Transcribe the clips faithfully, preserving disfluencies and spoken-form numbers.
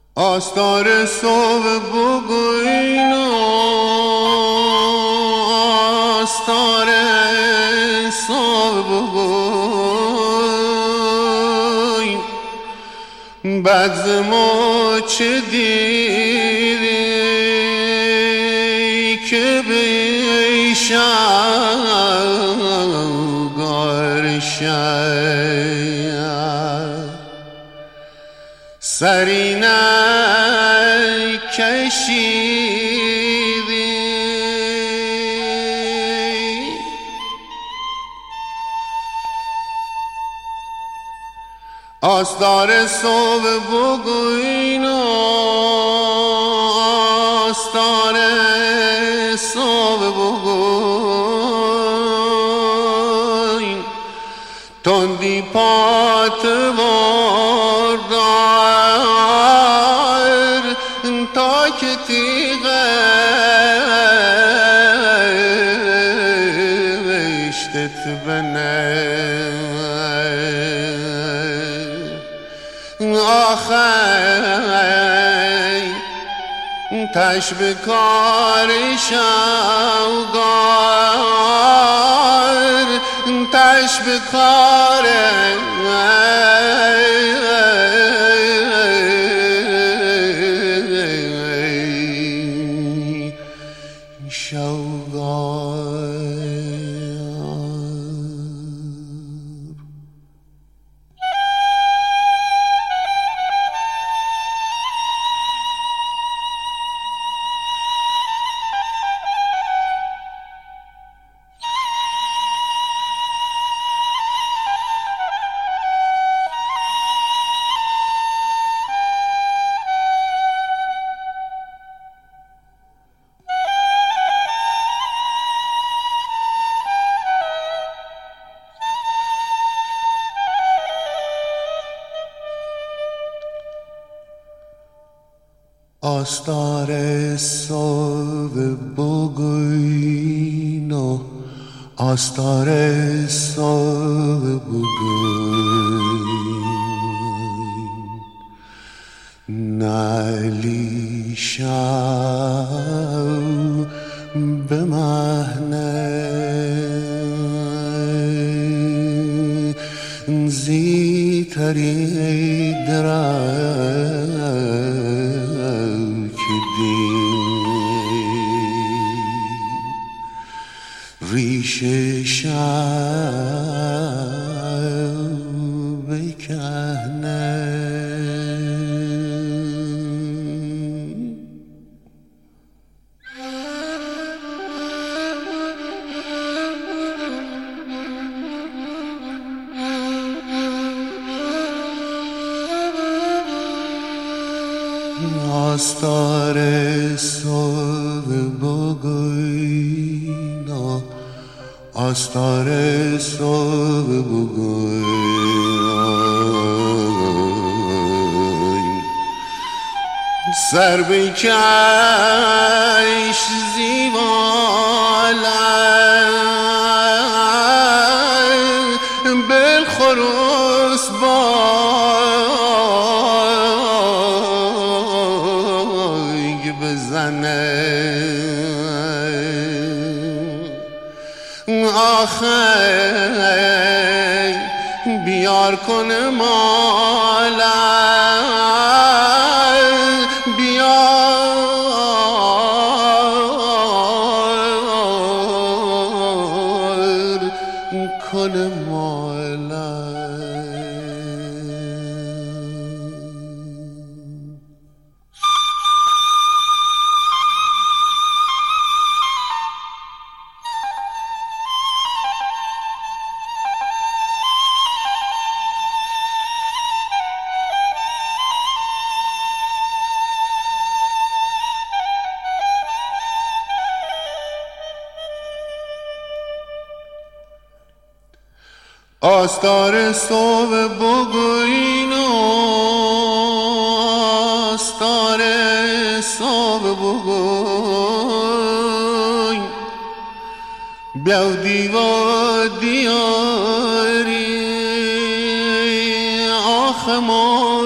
آستار صبح بگوین آستار صبح بگوین بعد ما چه دیری که بیشم گارشم سری نکشیدی آستار صبح بگوین آستار صبح بگوین تندی پات وردار تا که تیغشتت بنه آخی تش بکار شوگار تش بکار شوگار آستار صبح بگوین و آستار صبح بگوین نعلی شو به مهنه زی تری درک ریش شب بکنه آستار صبح بگوین آستار صبح بگوین سر بکش زیبالم بالخروس بانگ بزنه آخی بیار کنه مالم بیار کنه مالم آستار صبح بگوین آستار صبح بگوین بیا دیوا دیاری آخم و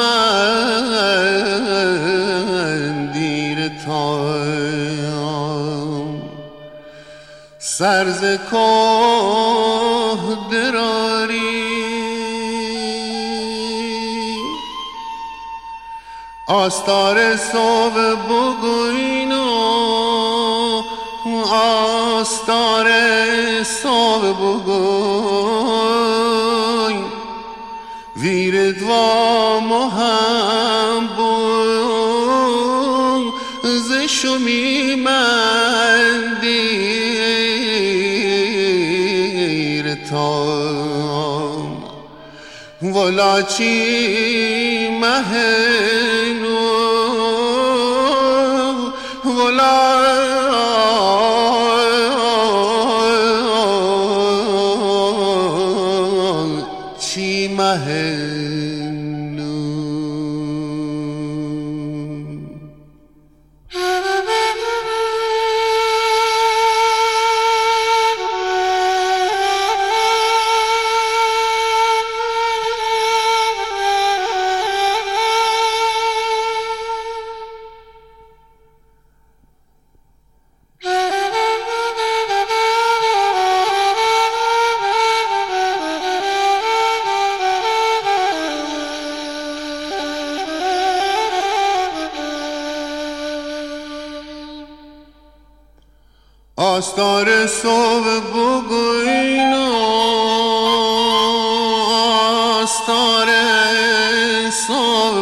من دیر تایم سرز که دراری آستار صبح بگوینو آستار صبح بگوین ویر دوا مهم بون زشمی من دیر تام ولاچی مهنو ولا چی مهنو آستار صبح بگوینو آستار صبح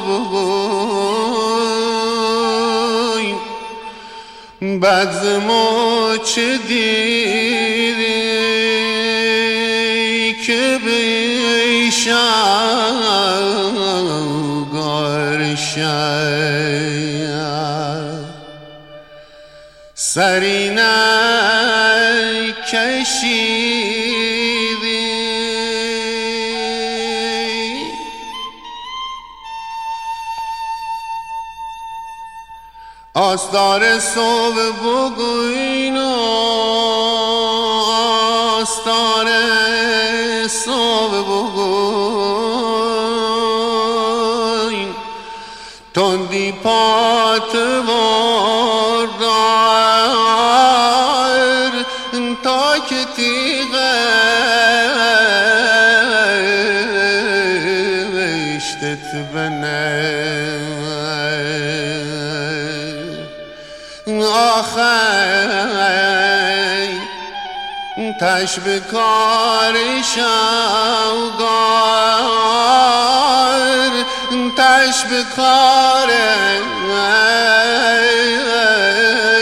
بگوین بد ز ما چه دیدی که بیشم گارشم سری نکشیدی آستار صبح بگوینو آستار صبح بگوین تندی پات بردار تا که تیغشتت بنه آخی تش بکار شوگار تش بکار